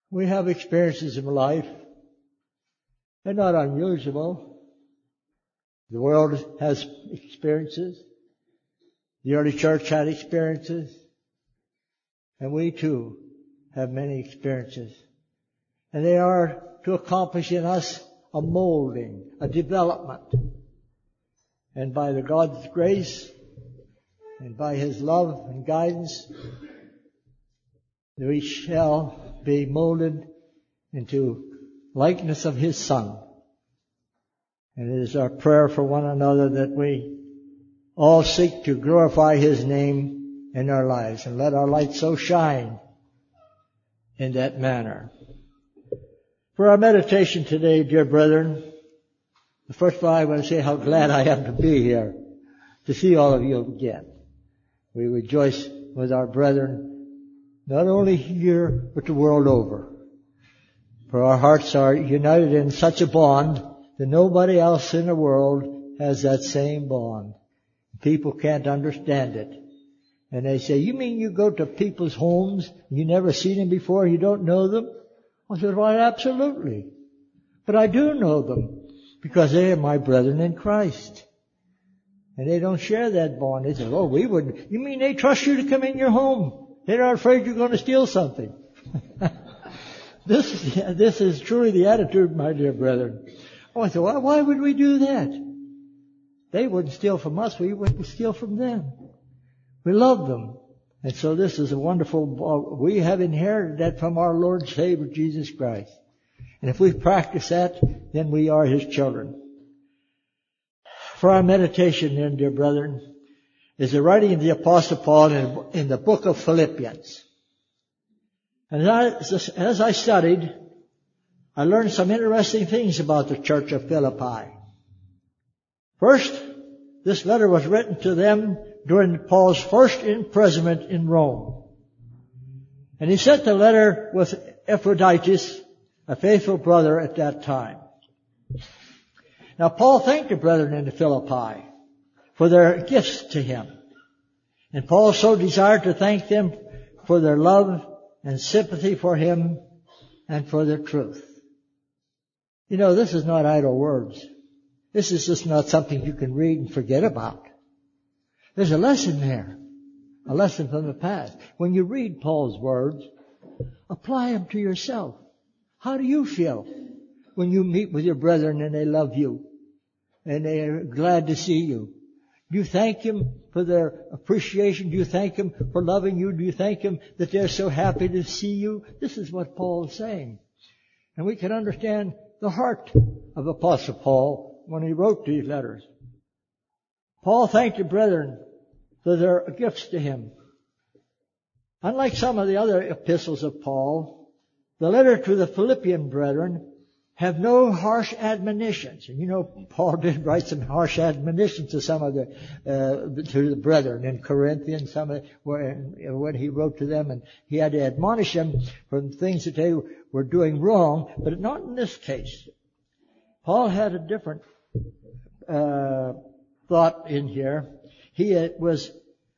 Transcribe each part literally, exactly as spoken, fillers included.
We have experiences in life. They're not unusual. The world has experiences. The early church had experiences. And we too have many experiences. And they are to accomplish in us a molding, a development. And by the God's grace and by His love and guidance, we shall be molded into likeness of His Son. And it is our prayer for one another that we all seek to glorify His name in our lives and let our light so shine in that manner. For our meditation today, dear brethren, first of all I want to say how glad I am to be here, to see all of you again. We rejoice with our brethren, not only here, but the world over. For our hearts are united in such a bond that nobody else in the world has that same bond. People can't understand it. And they say, you mean you go to people's homes, you never seen them before, you don't know them? I said, well, absolutely. But I do know them because they are my brethren in Christ. And they don't share that bond. They say, oh, we wouldn't. You mean they trust you to come in your home? They're not afraid you're going to steal something. This, this is truly the attitude, my dear brethren. Oh, I said, why, why would we do that? They wouldn't steal from us. We wouldn't steal from them. We love them. And so this is a wonderful, we have inherited that from our Lord and Savior Jesus Christ. And if we practice that, then we are His children. For our meditation then, dear brethren, is the writing of the Apostle Paul in, in the book of Philippians. And as I, as I studied, I learned some interesting things about the church of Philippi. First, this letter was written to them during Paul's first imprisonment in Rome. And he sent the letter with Epaphroditus, a faithful brother at that time. Now Paul thanked the brethren in the Philippi for their gifts to him. And Paul so desired to thank them for their love and sympathy for him and for their truth. You know, this is not idle words. This is just not something you can read and forget about. There's a lesson there. A lesson from the past. When you read Paul's words, apply them to yourself. How do you feel when you meet with your brethren and they love you and they are glad to see you? Do you thank Him for their appreciation? Do you thank Him for loving you? Do you thank Him that they're so happy to see you? This is what Paul is saying. And we can understand the heart of Apostle Paul when he wrote these letters. Paul thanked the brethren for their gifts to him. Unlike some of the other epistles of Paul, the letter to the Philippian brethren have no harsh admonitions. And you know, Paul did write some harsh admonitions to some of the, uh, to the brethren in Corinthians, some of, when he wrote to them, and he had to admonish them for things that they were doing wrong, but not in this case. Paul had a different, uh, thought in here. He was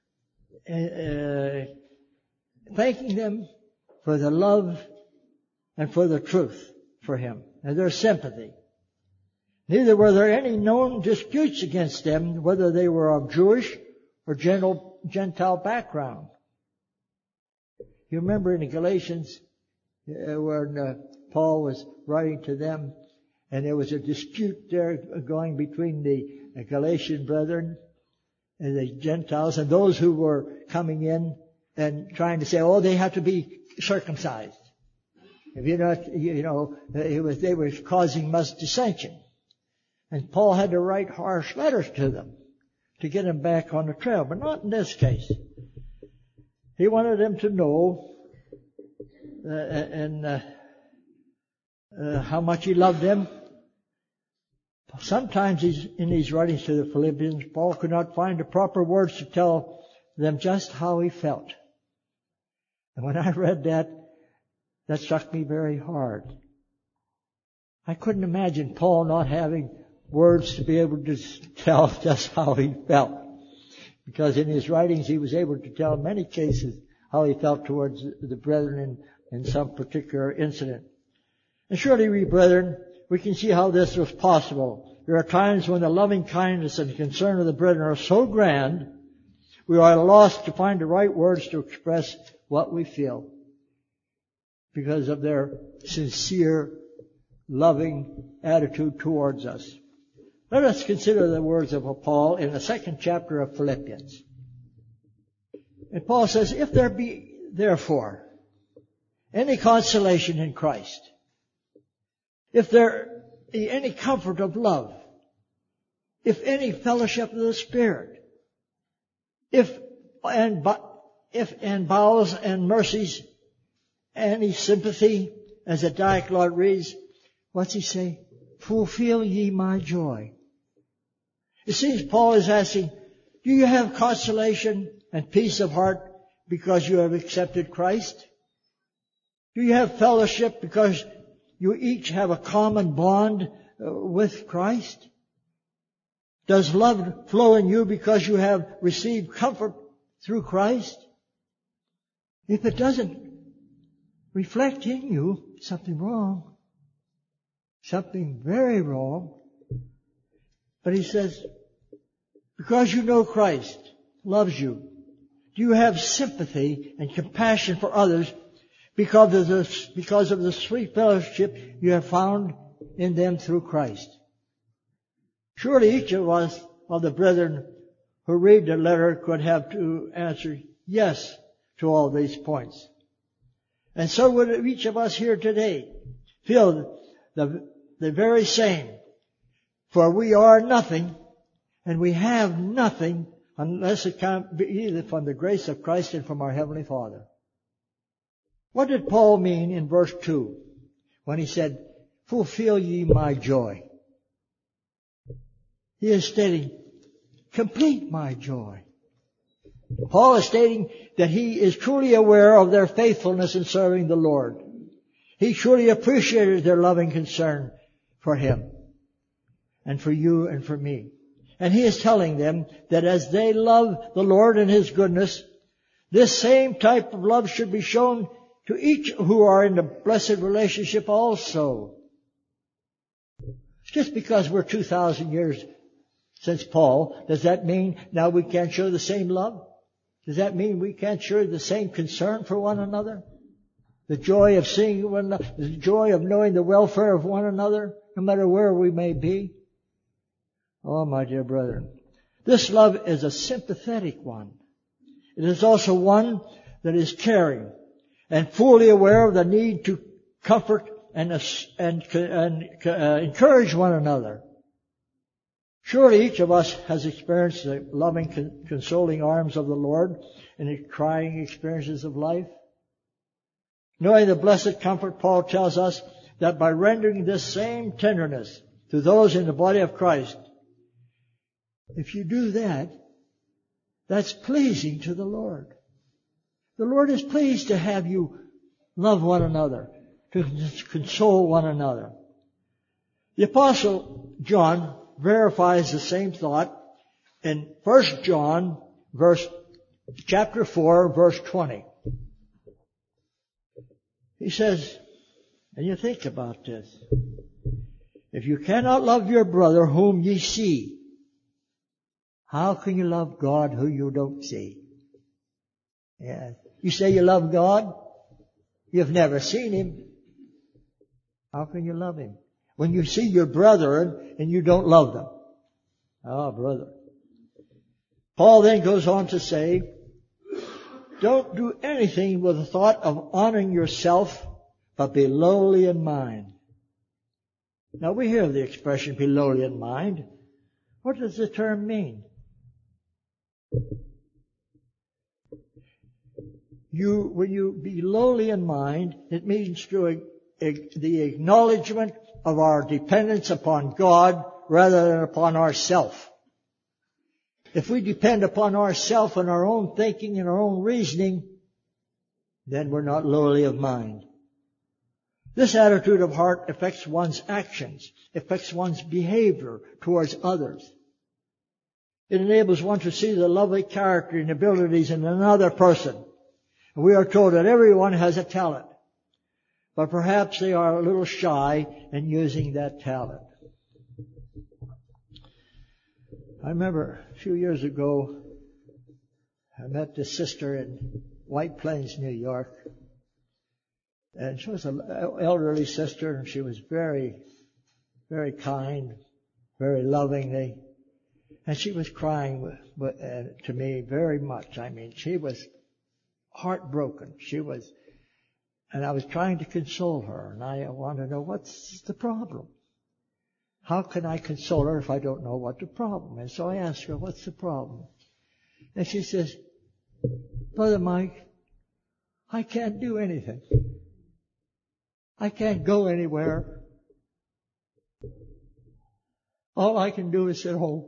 uh, thanking them for the love and for the truth for him and their sympathy. Neither were there any known disputes against them, whether they were of Jewish or Gentile background. You remember in the Galatians uh, when uh, Paul was writing to them, and there was a dispute there going between the Galatian brethren and the Gentiles and those who were coming in and trying to say, oh, they have to be circumcised. If you're not, you know, it was, they were causing much dissension. And Paul had to write harsh letters to them to get them back on the trail, but not in this case. He wanted them to know uh, and uh, uh, how much he loved them. Sometimes in these writings to the Philippians, Paul could not find the proper words to tell them just how he felt. And when I read that, that struck me very hard. I couldn't imagine Paul not having words to be able to tell just how he felt. Because in his writings he was able to tell in many cases how he felt towards the brethren in some particular incident. And surely we, brethren, we can see how this was possible. There are times when the loving kindness and concern of the brethren are so grand, we are lost to find the right words to express what we feel because of their sincere, loving attitude towards us. Let us consider the words of Paul in the second chapter of Philippians. And Paul says, if there be therefore any consolation in Christ, if there be any comfort of love, if any fellowship of the Spirit, if and if and bowels and mercies, any sympathy, as the Dialogue reads, what's he say? Fulfill ye my joy. It seems Paul is asking, do you have consolation and peace of heart because you have accepted Christ? Do you have fellowship because you each have a common bond uh, with Christ? Does love flow in you because you have received comfort through Christ? If it doesn't reflect in you, something wrong. Something very wrong. But he says, because you know Christ loves you, do you have sympathy and compassion for others because of the, because of the sweet fellowship you have found in them through Christ? Surely each of us, of the brethren who read the letter, could have to answer yes to all these points. And so would each of us here today feel the, the very same. For we are nothing, and we have nothing unless it can be either from the grace of Christ and from our Heavenly Father. What did Paul mean in verse two when he said, fulfill ye my joy? He is stating, complete my joy. Paul is stating that he is truly aware of their faithfulness in serving the Lord. He truly appreciated their loving concern for him and for you and for me. And he is telling them that as they love the Lord and His goodness, this same type of love should be shown to each who are in the blessed relationship also. Just because we're two thousand years since Paul, does that mean now we can't show the same love? Does that mean we can't show the same concern for one another? The joy of seeing one another, the joy of knowing the welfare of one another, no matter where we may be? Oh, my dear brethren, this love is a sympathetic one. It is also one that is caring and fully aware of the need to comfort and, and, and uh, encourage one another. Surely each of us has experienced the loving, consoling arms of the Lord in the trying experiences of life. Knowing the blessed comfort, Paul tells us that by rendering this same tenderness to those in the body of Christ, if you do that, that's pleasing to the Lord. The Lord is pleased to have you love one another, to console one another. The Apostle John verifies the same thought in First John, verse, chapter four, verse twenty. He says, and you think about this, if you cannot love your brother whom ye see, how can you love God who you don't see? Yeah. You say you love God, you've never seen Him. How can you love Him? When you see your brethren and you don't love them. Oh, brother. Paul then goes on to say, don't do anything with the thought of honoring yourself, but be lowly in mind. Now we hear the expression be lowly in mind. What does the term mean? You, when you be lowly in mind, it means to the acknowledgement of our dependence upon God rather than upon ourself. If we depend upon ourself and our own thinking and our own reasoning, then we're not lowly of mind. This attitude of heart affects one's actions, affects one's behavior towards others. It enables one to see the lovely character and abilities in another person. And we are told that everyone has a talent. but perhaps they are a little shy in using that talent. I remember a few years ago, I met this sister in White Plains, New York. And she was an elderly sister, and she was very, very kind, very lovingly. And she was crying with, with, uh, to me very much. I mean, she was heartbroken. She was, and I was trying to console her, and I wanted to know, what's the problem? How can I console her if I don't know what the problem is? So I asked her, what's the problem? And she says, Brother Mike, I can't do anything. I can't go anywhere. All I can do is sit home.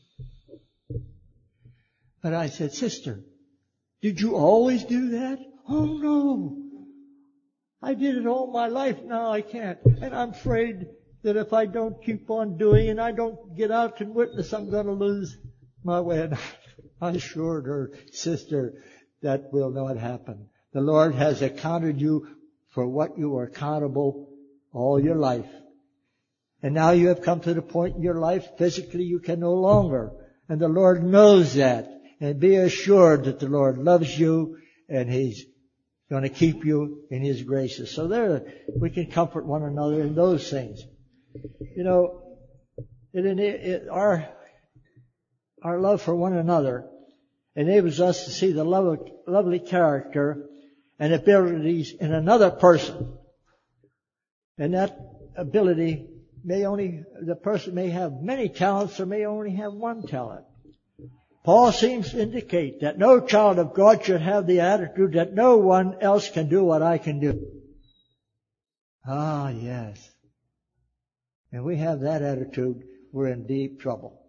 But I said, sister, did you always do that? Oh no. I did it all my life. Now I can't. And I'm afraid that if I don't keep on doing and I don't get out and witness, I'm going to lose my way. And I assured her, sister, that will not happen. The Lord has accounted you for what you were accountable all your life. And now you have come to the point in your life, physically you can no longer. And the Lord knows that. And be assured that the Lord loves you and He's going to keep you in His graces. So there, we can comfort one another in those things. You know, it, it, it, our, our love for one another enables us to see the love, lovely character and abilities in another person. And that ability may only, the person may have many talents or may only have one talent. Paul seems to indicate that no child of God should have the attitude that no one else can do what I can do. Ah, yes. And we have that attitude, we're in deep trouble.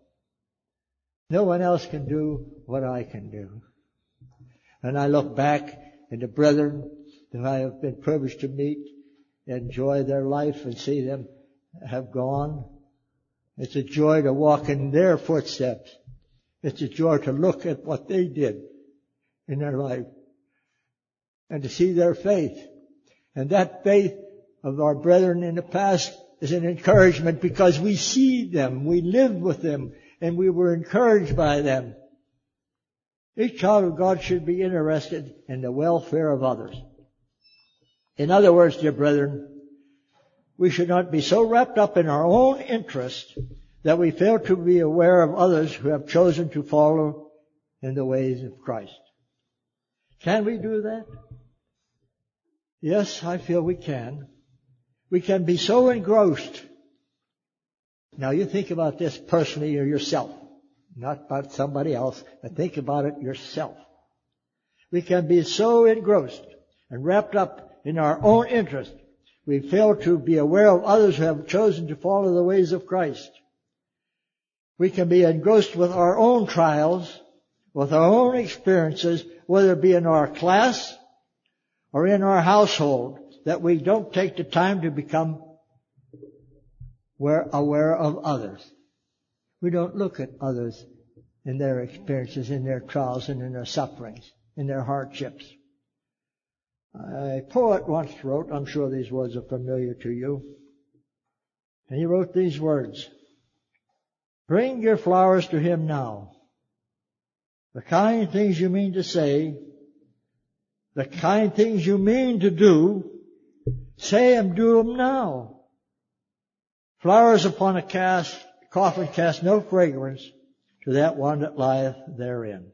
No one else can do what I can do. And I look back at the brethren that I have been privileged to meet, enjoy their life and see them have gone. It's a joy to walk in their footsteps. It's a joy to look at what they did in their life and to see their faith. And that faith of our brethren in the past is an encouragement because we see them, we lived with them, and we were encouraged by them. Each child of God should be interested in the welfare of others. In other words, dear brethren, we should not be so wrapped up in our own interest that we fail to be aware of others who have chosen to follow in the ways of Christ. Can we do that? Yes, I feel we can. We can be so engrossed. Now you think about this personally or yourself, not about somebody else, but think about it yourself. We can be so engrossed and wrapped up in our own interest, we fail to be aware of others who have chosen to follow the ways of Christ. We can be engrossed with our own trials, with our own experiences, whether it be in our class or in our household, that we don't take the time to become aware of others. We don't look at others in their experiences, in their trials, and in their sufferings, in their hardships. A poet once wrote, I'm sure these words are familiar to you, and he wrote these words: bring your flowers to him now. The kind things you mean to say, the kind things you mean to do, say and do them now. Flowers upon a cast, coffin cast no fragrance to that one that lieth therein.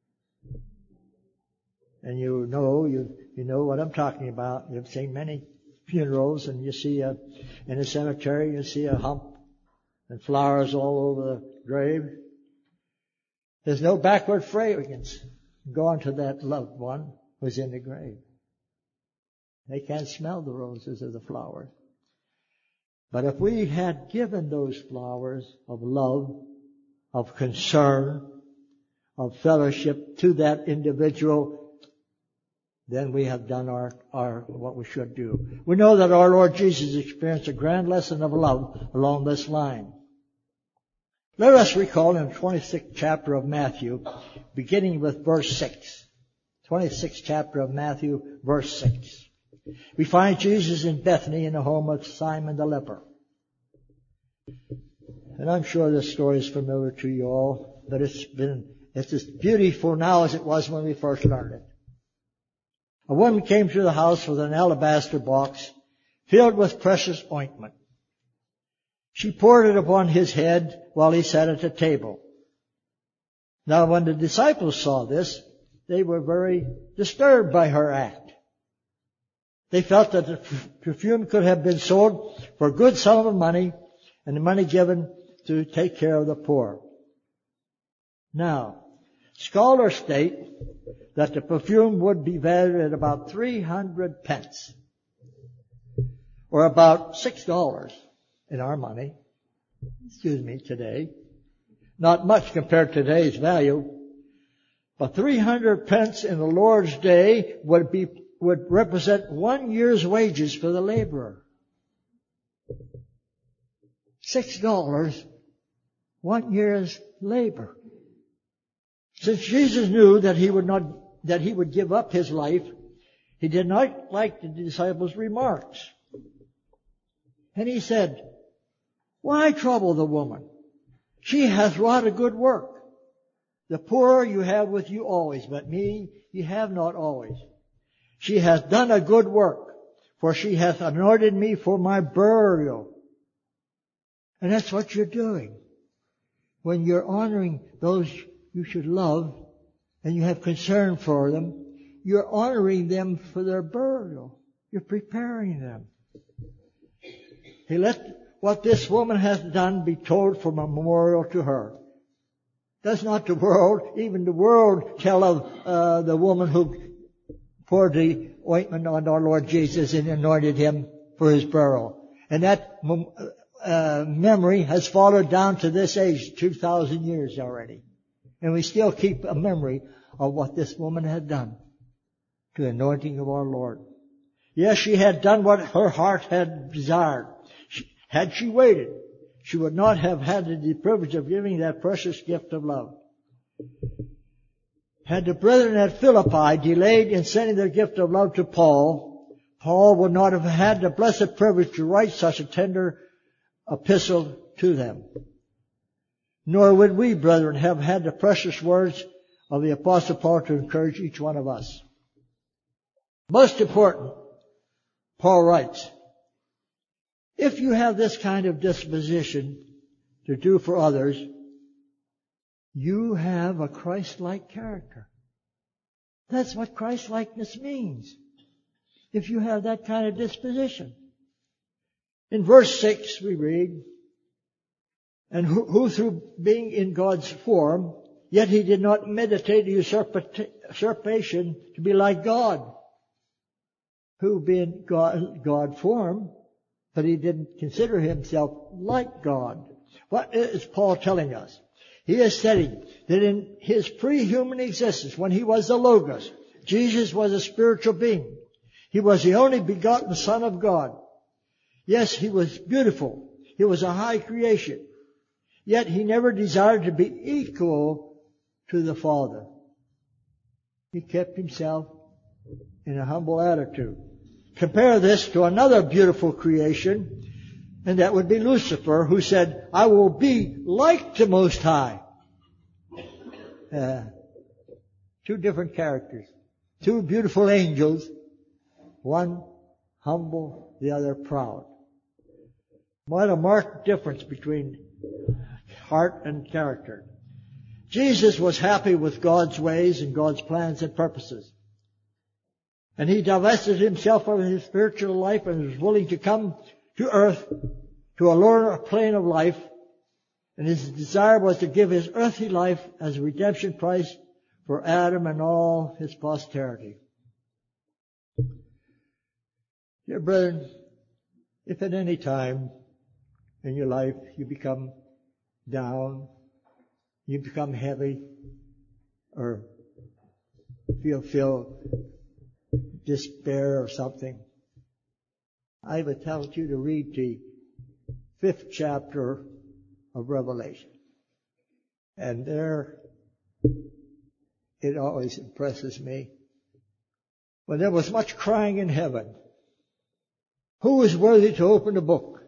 And you know, you, you know what I'm talking about. You've seen many funerals, and you see a, in a cemetery, you see a hump and flowers all over the grave. There's no backward fragrance gone to that loved one who's in the grave. They can't smell the roses or the flowers. But if we had given those flowers of love, of concern, of fellowship to that individual, then we have done our, our, what we should do. We know that our Lord Jesus experienced a grand lesson of love along this line. Let us recall in the twenty-sixth chapter of Matthew, beginning with verse six. twenty-sixth chapter of Matthew, verse six. We find Jesus in Bethany in the home of Simon the leper. And I'm sure this story is familiar to you all, but it's been, it's as beautiful now as it was when we first learned it. A woman came to the house with an alabaster box filled with precious ointment. She poured it upon his head while he sat at the table. Now when the disciples saw this, they were very disturbed by her act. They felt that the perfume could have been sold for a good sum of money and the money given to take care of the poor. Now, scholars state that the perfume would be valued at about three hundred pence, or about six dollars in our money, excuse me, today. Not much compared to today's value, but three hundred pence in the Lord's day would be, would represent one year's wages for the laborer. Six dollars, one year's labor. Since Jesus knew that he would not, that he would give up his life, he did not like the disciples' remarks. And he said, "Why trouble the woman? She hath wrought a good work. The poor you have with you always, but me you have not always. She hath done a good work, for she hath anointed me for my burial." And that's what you're doing. When you're honoring those you should love, and you have concern for them, you're honoring them for their burial. You're preparing them. He let what this woman has done be told for a memorial to her. Does not the world, even the world, tell of uh, the woman who poured the ointment on our Lord Jesus and anointed him for his burial? And that uh, memory has followed down to this age, two thousand years already. And we still keep a memory of what this woman had done to the anointing of our Lord. Yes, she had done what her heart had desired. She, had she waited, she would not have had the privilege of giving that precious gift of love. Had the brethren at Philippi delayed in sending their gift of love to Paul, Paul would not have had the blessed privilege to write such a tender epistle to them. Nor would we, brethren, have had the precious words of the Apostle Paul to encourage each one of us. Most important, Paul writes, if you have this kind of disposition to do for others, you have a Christ-like character. That's what Christ-likeness means. If you have that kind of disposition. In verse six we read, and who, who through being in God's form, yet he did not meditate usurpation to be like God. Who being God, God form, but he didn't consider himself like God. What is Paul telling us? He is saying that in his pre-human existence, when he was the Logos, Jesus was a spiritual being. He was the only begotten Son of God. Yes, he was beautiful. He was a high creation. Yet he never desired to be equal to the Father. He kept himself in a humble attitude. Compare this to another beautiful creation, and that would be Lucifer, who said, I will be like the Most High. Uh, two different characters. Two beautiful angels. One humble, the other proud. What a marked difference between heart and character. Jesus was happy with God's ways and God's plans and purposes. And he divested himself of his spiritual life and was willing to come to earth, to a lower plane of life. And his desire was to give his earthly life as a redemption price for Adam and all his posterity. Dear brethren, if at any time in your life you become down, you become heavy, or feel feel despair or something, I would tell you to read the fifth chapter of Revelation. And there, it always impresses me. When there was much crying in heaven, Who is worthy to open the book?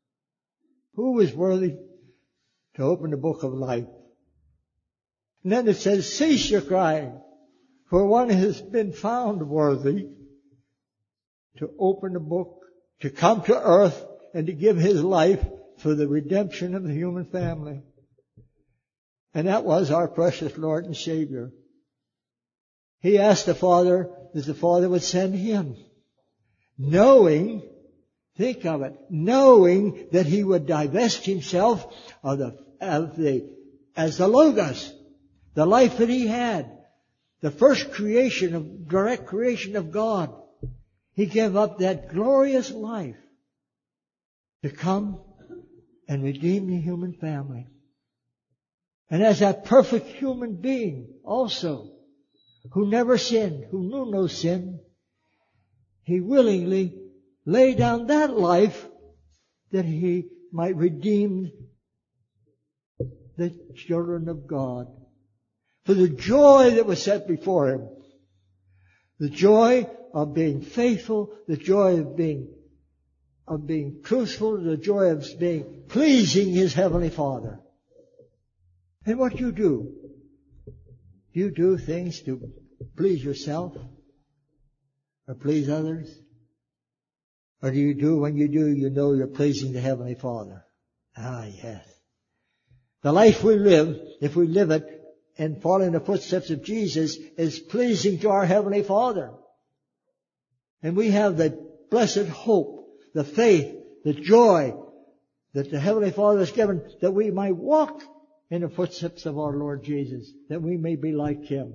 Who is worthy to open the book of life? And then it says, cease your crying, for one has been found worthy to open the book, to come to earth, and to give his life for the redemption of the human family. And that was our precious Lord and Savior. He asked the Father that the Father would send him, knowing, think of it, knowing that he would divest himself of the, of the, as the Logos, the life that he had, the first creation of, direct creation of God. He gave up that glorious life to come and redeem the human family. And as that perfect human being also, who never sinned, who knew no sin, he willingly laid down that life that he might redeem the children of God. For the joy that was set before him, the joy of being faithful, the joy of being of being truthful, the joy of being pleasing his heavenly Father. And what you do? You do things to please yourself or please others? Or do you do, when you do, you know you're pleasing the Heavenly Father? Ah, yes. The life we live, if we live it and follow in the footsteps of Jesus, is pleasing to our Heavenly Father. And we have the blessed hope, the faith, the joy that the Heavenly Father has given, that we might walk in the footsteps of our Lord Jesus, that we may be like Him.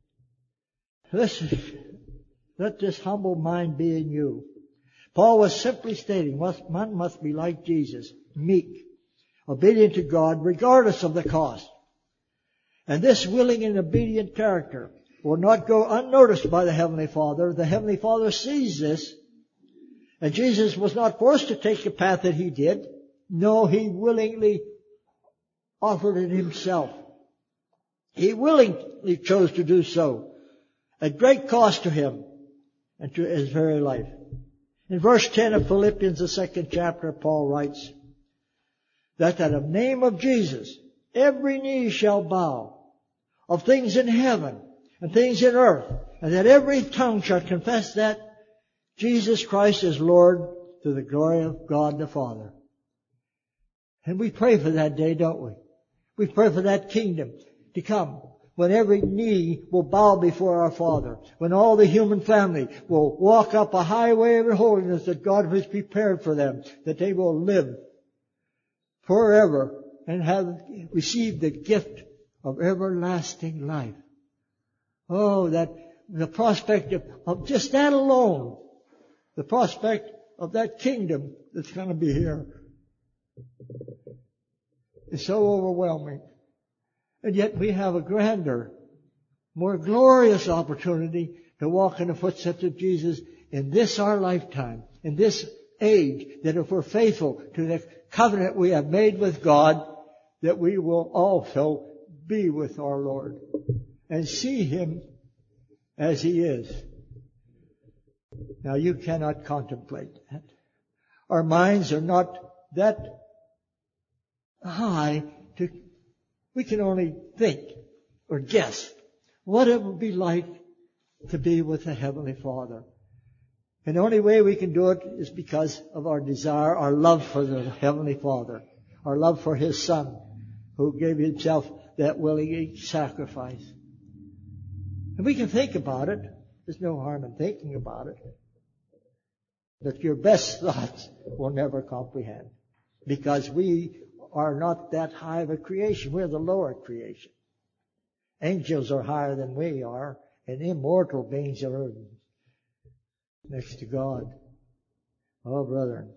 Listen, let this humble mind be in you. Paul was simply stating, one must be like Jesus, meek, obedient to God, regardless of the cost. And this willing and obedient character will not go unnoticed by the Heavenly Father. The Heavenly Father sees this. And Jesus was not forced to take the path that He did. No, He willingly offered it Himself. He willingly chose to do so, at great cost to Him and to His very life. In verse ten of Philippians, the second chapter, Paul writes that at the name of Jesus, every knee shall bow, of things in heaven and things in earth, and that every tongue shall confess that Jesus Christ is Lord, to the glory of God the Father. And we pray for that day, don't we? We pray for that kingdom to come, when every knee will bow before our Father, when all the human family will walk up a highway of holiness that God has prepared for them, that they will live forever and have received the gift of everlasting life. Oh, that the prospect of, of just that alone, the prospect of that kingdom that's going to be here is so overwhelming. And yet we have a grander, more glorious opportunity to walk in the footsteps of Jesus in this our lifetime, in this age, that if we're faithful to the covenant we have made with God, that we will also be with our Lord and see Him as He is. Now you cannot contemplate that. Our minds are not that high to, we can only think or guess what it would be like to be with the Heavenly Father. And the only way we can do it is because of our desire, our love for the Heavenly Father, our love for His Son, who gave Himself that willing sacrifice. And we can think about it. There's no harm in thinking about it. But your best thoughts will never comprehend, because we are not that high of a creation. We're the lower creation. Angels are higher than we are, and immortal beings are next to God. Oh, brethren.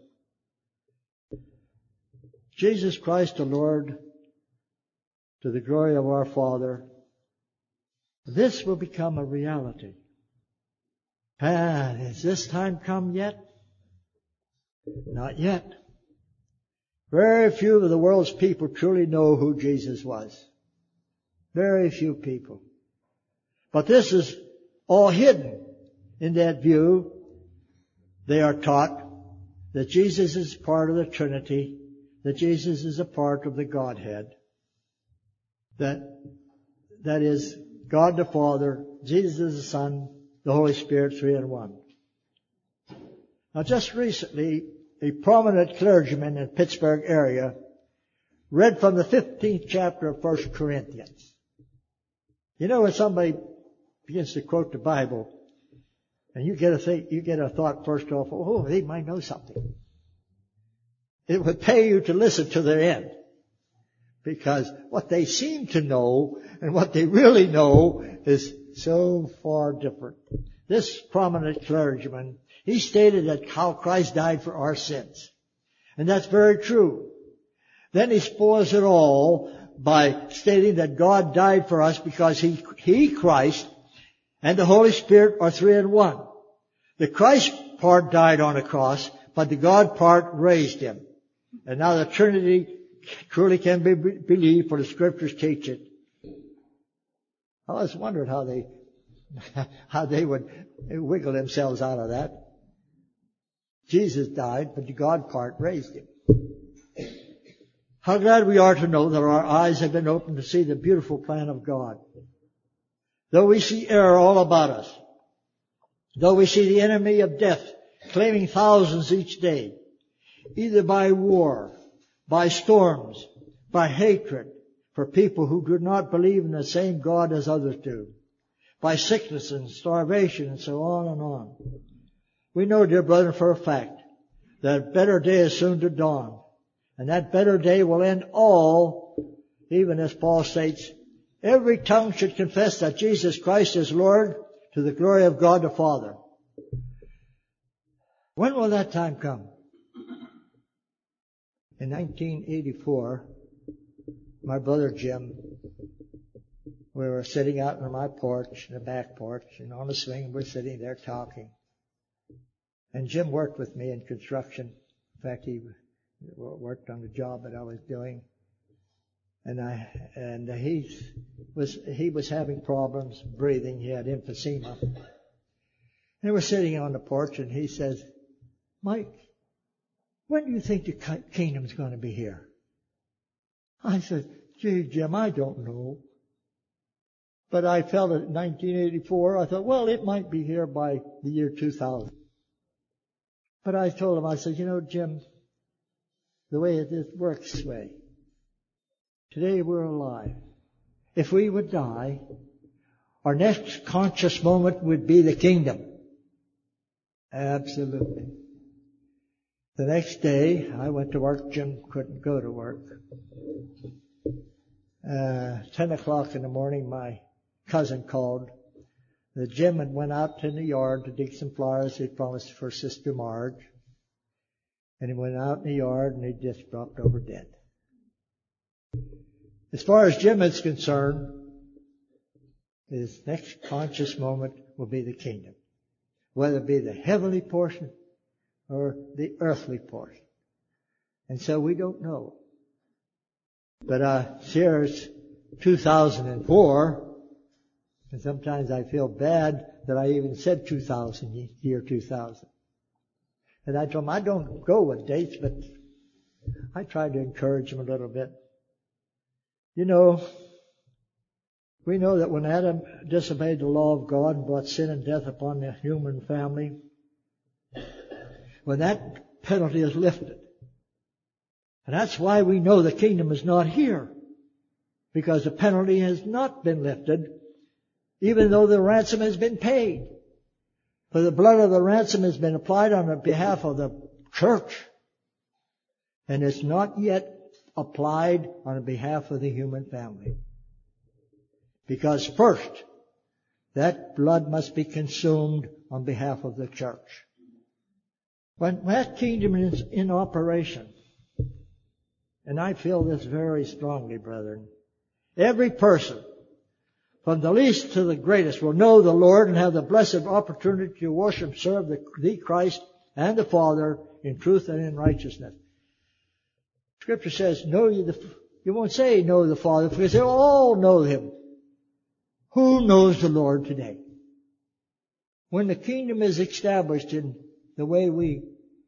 Jesus Christ the Lord, to the glory of our Father, this will become a reality. Ah, has this time come yet? Not yet. Very few of the world's people truly know who Jesus was. Very few people. But this is all hidden in that view. They are taught that Jesus is part of the Trinity, that Jesus is a part of the Godhead, that that is God the Father, Jesus is the Son, the Holy Spirit, three in one. Now just recently, a prominent clergyman in the Pittsburgh area read from the fifteenth chapter of First Corinthians. You know, when somebody begins to quote the Bible, and you get a th- you get a thought first off, oh, they might know something. It would pay you to listen to their end. Because what they seem to know and what they really know is so far different. This prominent clergyman, he stated that how Christ died for our sins. And that's very true. Then he spoils it all by stating that God died for us because He, He, Christ, and the Holy Spirit are three in one. The Christ part died on the cross, but the God part raised Him. And now the Trinity truly can be believed, for the Scriptures teach it. I always wondered how they, how they would wiggle themselves out of that. Jesus died, but the God part raised Him. How glad we are to know that our eyes have been opened to see the beautiful plan of God. Though we see error all about us, though we see the enemy of death claiming thousands each day, either by war, by storms, by hatred for people who do not believe in the same God as others do, by sickness and starvation and so on and on. We know, dear brethren, for a fact that a better day is soon to dawn. And that better day will end all, even as Paul states, every tongue should confess that Jesus Christ is Lord to the glory of God the Father. When will that time come? In nineteen eighty-four, my brother Jim, we were sitting out on my porch, in the back porch, and on the swing, we're sitting there talking. And Jim worked with me in construction. In fact, he worked on the job that I was doing. And I, and he was, he was having problems breathing. He had emphysema. And we're sitting on the porch, and he says, Mike, when do you think the kingdom's going to be here? I said, gee, Jim, I don't know. But I felt it in nineteen eighty-four. I thought, well, it might be here by the year two thousand. But I told him, I said, you know, Jim, the way it works this way. Today we're alive. If we would die, our next conscious moment would be the kingdom. Absolutely. The next day, I went to work. Jim couldn't go to work. Uh, ten o'clock in the morning, my cousin called. The Jim had went out in the yard to dig some flowers he promised for Sister Marge. And he went out in the yard and he just dropped over dead. As far as Jim is concerned, his next conscious moment will be the kingdom. Whether it be the heavenly portion or the earthly portion. And so we don't know. But uh, here's two thousand four, and sometimes I feel bad that I even said two thousand, year two thousand. And I told him, I don't go with dates, but I tried to encourage him a little bit. You know, we know that when Adam disobeyed the law of God and brought sin and death upon the human family, when that penalty is lifted. And that's why we know the kingdom is not here. Because the penalty has not been lifted, even though the ransom has been paid. For the blood of the ransom has been applied on the behalf of the church. And it's not yet applied on behalf of the human family. Because first, that blood must be consumed on behalf of the church. When that kingdom is in operation, and I feel this very strongly, brethren, every person, from the least to the greatest, will know the Lord and have the blessed opportunity to worship, serve the, the Christ and the Father in truth and in righteousness. Scripture says, know you the, you won't say know the Father, because they all know Him. Who knows the Lord today? When the kingdom is established in the way we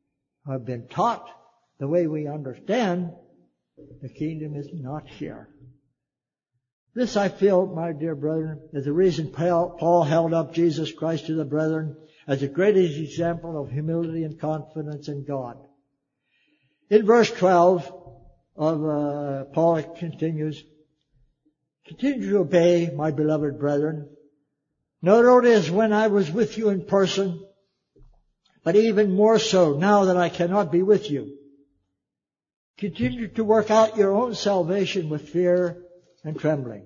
have been taught the way we understand, the kingdom is not here. This, I feel, my dear brethren, is the reason Paul held up Jesus Christ to the brethren as the greatest example of humility and confidence in God. In verse twelve of uh, Paul continues, "Continue to obey, my beloved brethren, not only as when I was with you in person, but even more so now that I cannot be with you. Continue to work out your own salvation with fear and trembling."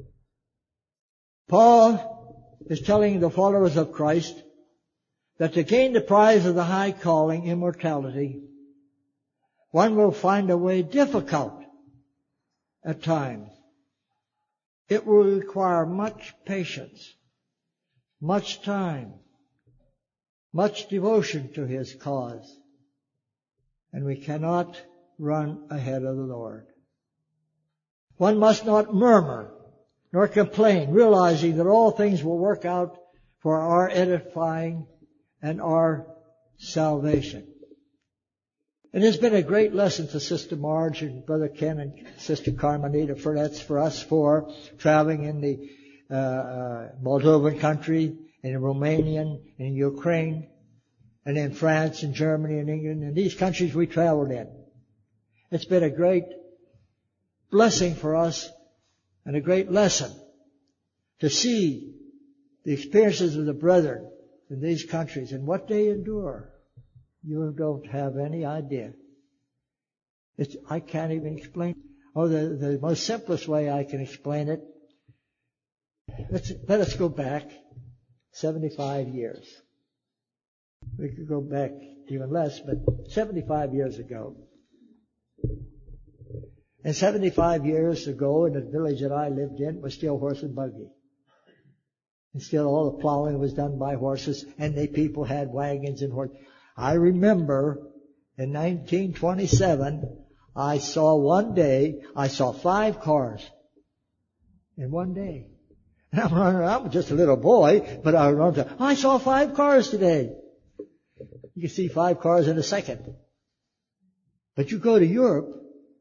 Paul is telling the followers of Christ that to gain the prize of the high calling, immortality, one will find a way difficult at times. It will require much patience, much time, much devotion to His cause. And we cannot run ahead of the Lord. One must not murmur nor complain, realizing that all things will work out for our edifying and our salvation. It has been a great lesson to Sister Marge and Brother Ken and Sister Carmenita for that's for us for traveling in the uh, uh, Moldovan country, and in Romania, and in Ukraine, and in France and Germany and England, and these countries we traveled in. It's been a great blessing for us and a great lesson to see the experiences of the brethren in these countries and what they endure. You don't have any idea. It's, I can't even explain. Oh, the, the most simplest way I can explain it. Let's, let us go back seventy-five years. We could go back even less, but seventy-five years ago. And seventy-five years ago, in the village that I lived in, was still horse and buggy. And still all the plowing was done by horses, and the people had wagons and horses. I remember in nineteen twenty-seven, I saw one day, I saw five cars in one day. And I'm running around, I'm just a little boy, but I run to, I saw five cars today. You can see five cars in a second. But you go to Europe,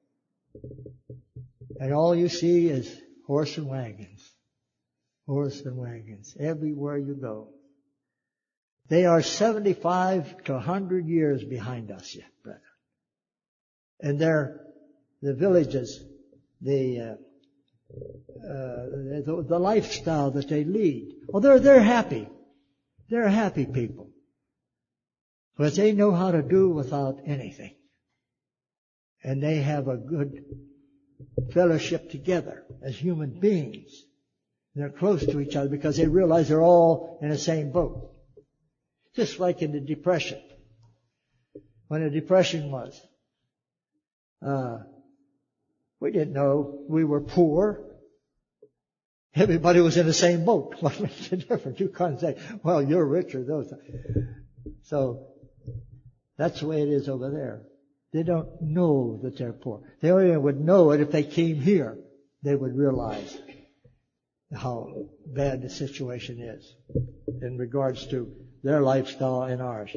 and all you see is horse and wagons. Horse and wagons. Everywhere you go. They are seventy-five to one hundred years behind us yet, brother. And they're, the villages, the, uh, uh, the, the lifestyle that they lead. Well, they're, they're happy. They're happy people. But they know how to do without anything. And they have a good fellowship together as human beings. They're close to each other because they realize they're all in the same boat. Just like in the Depression. When the Depression was, uh, we didn't know we were poor. Everybody was in the same boat. What makes the difference? You can't say, well, you're richer. Those. So, that's the way it is over there. They don't know that they're poor. They only would know it if they came here. They would realize how bad the situation is in regards to their lifestyle and ours.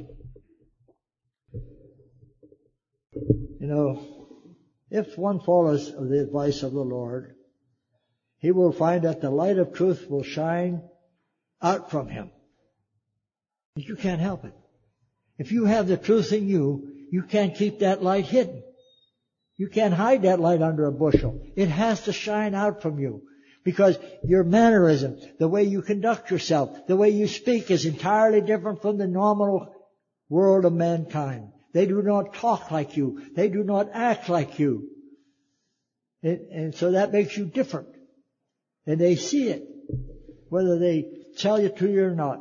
You know, if one follows the advice of the Lord, he will find that the light of truth will shine out from him. But you can't help it. If you have the truth in you, you can't keep that light hidden. You can't hide that light under a bushel. It has to shine out from you. Because your mannerism, the way you conduct yourself, the way you speak is entirely different from the normal world of mankind. They do not talk like you. They do not act like you. And, and so that makes you different. And they see it, whether they tell you to you or not.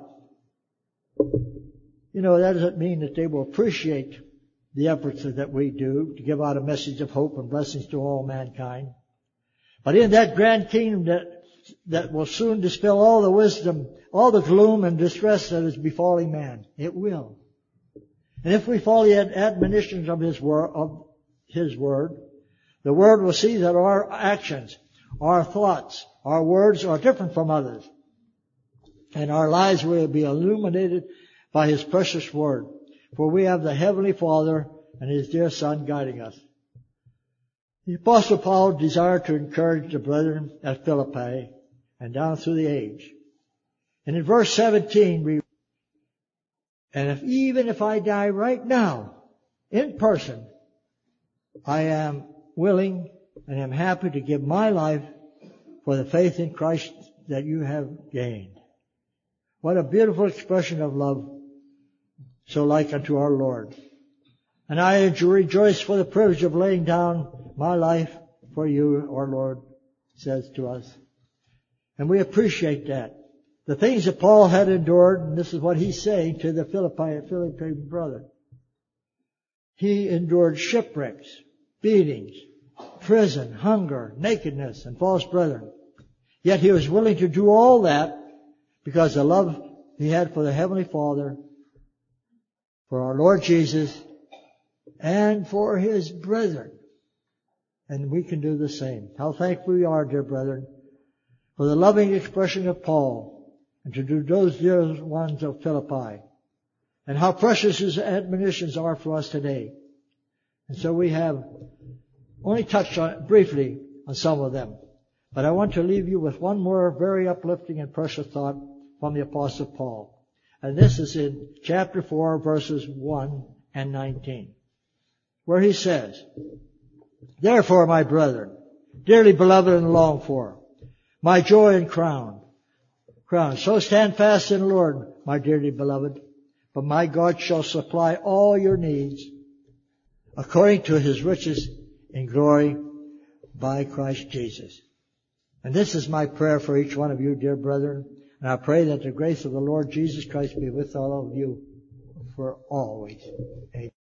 You know, that doesn't mean that they will appreciate the efforts that we do to give out a message of hope and blessings to all mankind. But in that grand kingdom that, that will soon dispel all the wisdom, all the gloom and distress that is befalling man. It will. And if we follow the admonitions of His word, of His word, the world will see that our actions, our thoughts, our words are different from others. And our lives will be illuminated by His precious word. for we have the Heavenly Father and His dear Son guiding us. The Apostle Paul desired to encourage the brethren at Philippi and down through the age. And in verse seventeen, we, and if even if I die right now, in person, I am willing and am happy to give my life for the faith in Christ that you have gained. What a beautiful expression of love, so like unto our Lord. And I rejoice for the privilege of laying down my life for you, our Lord says to us. And we appreciate that. The things that Paul had endured, and this is what he's saying to the Philippi, Philippian brother. He endured shipwrecks, beatings, prison, hunger, nakedness, and false brethren. Yet he was willing to do all that because the love he had for the Heavenly Father, for our Lord Jesus, and for his brethren. And we can do the same. How thankful we are, dear brethren, for the loving expression of Paul, and to do those dear ones of Philippi. And how precious his admonitions are for us today. And so we have only touched on briefly on some of them. But I want to leave you with one more very uplifting and precious thought from the Apostle Paul. And this is in chapter four, verses one and nineteen. Where he says, Therefore, my brethren, dearly beloved and longed for, my joy and crown, crown, so stand fast in the Lord, my dearly beloved, but my God shall supply all your needs according to His riches in glory by Christ Jesus. And this is my prayer for each one of you, dear brethren. And I pray that the grace of the Lord Jesus Christ be with all of you for always. Amen.